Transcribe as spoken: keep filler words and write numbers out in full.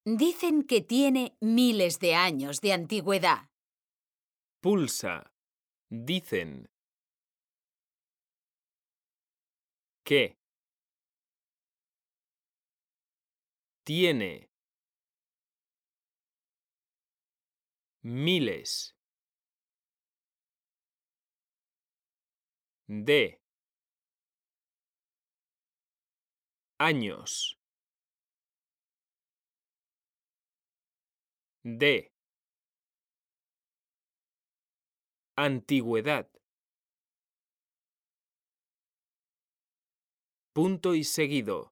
Dicen que tiene miles de años de antigüedad. Pulsa. Dicen. Que. Tiene. Miles. De. Años. De. Antigüedad. Punto y seguido.